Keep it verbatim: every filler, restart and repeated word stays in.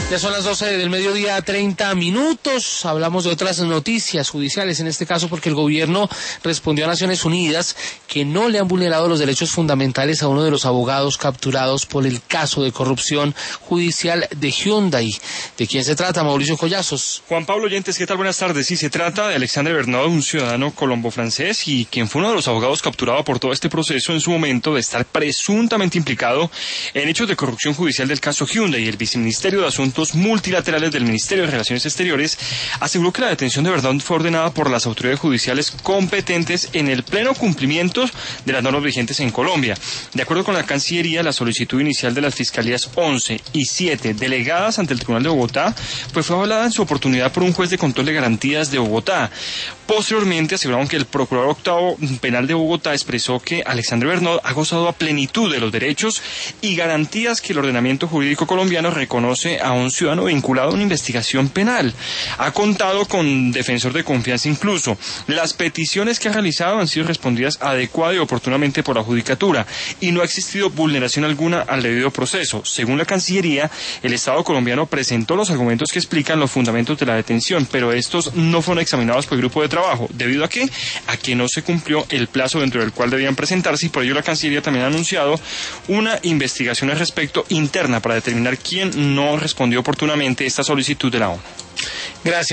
Ya son las doce del mediodía, treinta minutos. Hablamos de otras noticias judiciales, en este caso porque el gobierno respondió a Naciones Unidas que no le han vulnerado los derechos fundamentales a uno de los abogados capturados por el caso de corrupción judicial de Hyundai. ¿De quién se trata, Mauricio Collazos? Juan Pablo Oyentes, ¿qué tal? Buenas tardes. Sí, se trata de Alexandre Bernard, un ciudadano colombo-francés y quien fue uno de los abogados capturado por todo este proceso en su momento de estar presuntamente implicado en hechos de corrupción judicial del caso Hyundai. El viceministerio de Asuntos Multilaterales del Ministerio de Relaciones Exteriores aseguró que la detención de Bernard fue ordenada por las autoridades judiciales competentes en el pleno cumplimiento de las normas vigentes en Colombia. De acuerdo con la Cancillería, la solicitud inicial de las fiscalías once y siete delegadas ante el Tribunal de Bogotá pues fue avalada en su oportunidad por un juez de control de garantías de Bogotá. Posteriormente aseguraron que el procurador octavo penal de Bogotá expresó que Alexandre Bernard ha gozado a plenitud de los derechos y garantías que el ordenamiento jurídico colombiano reconoce a un ciudadano vinculado a una investigación penal. Ha contado con defensor de confianza incluso. Las peticiones que ha realizado han sido respondidas adecuada y oportunamente por la Judicatura y no ha existido vulneración alguna al debido proceso. Según la Cancillería, el Estado colombiano presentó los argumentos que explican los fundamentos de la detención, pero estos no fueron examinados por el grupo de trabajo. ¿Debido a qué? A que no se cumplió el plazo dentro del cual debían presentarse y por ello la Cancillería también ha anunciado una investigación al respecto interna para determinar quién no respondió oportunamente esta solicitud de la ONU. Gracias.